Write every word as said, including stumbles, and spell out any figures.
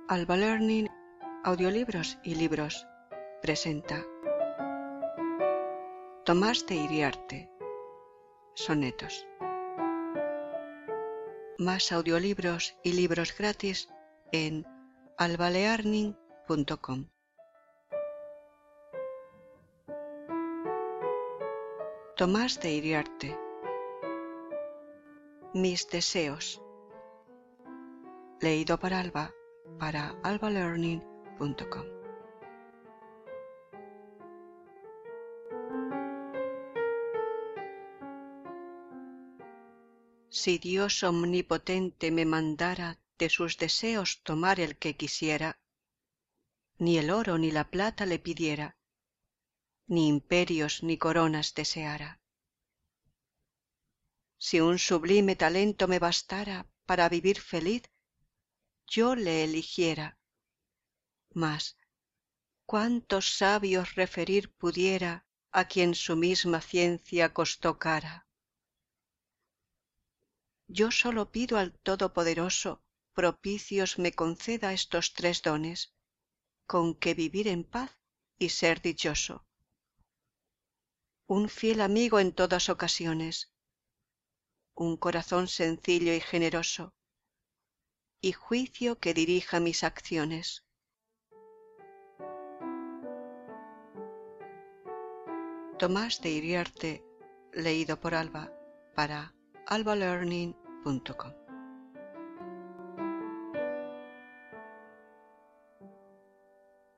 Alba Learning, audiolibros y libros, presenta Tomás de Iriarte, sonetos. Más audiolibros y libros gratis en alba learning punto com. Tomás de Iriarte. Mis deseos. Leído por Alba para alba learning punto com. Si Dios omnipotente me mandara de sus deseos tomar el que quisiera, ni el oro ni la plata le pidiera, ni imperios ni coronas deseara. Si un sublime talento me bastara para vivir feliz, yo le eligiera. Mas, ¿cuántos sabios referir pudiera a quien su misma ciencia costó cara? Yo sólo pido al Todopoderoso propicios me conceda estos tres dones, con que vivir en paz y ser dichoso. Un fiel amigo en todas ocasiones, un corazón sencillo y generoso, y juicio que dirija mis acciones. Tomás de Iriarte, leído por Alba para alba learning punto com.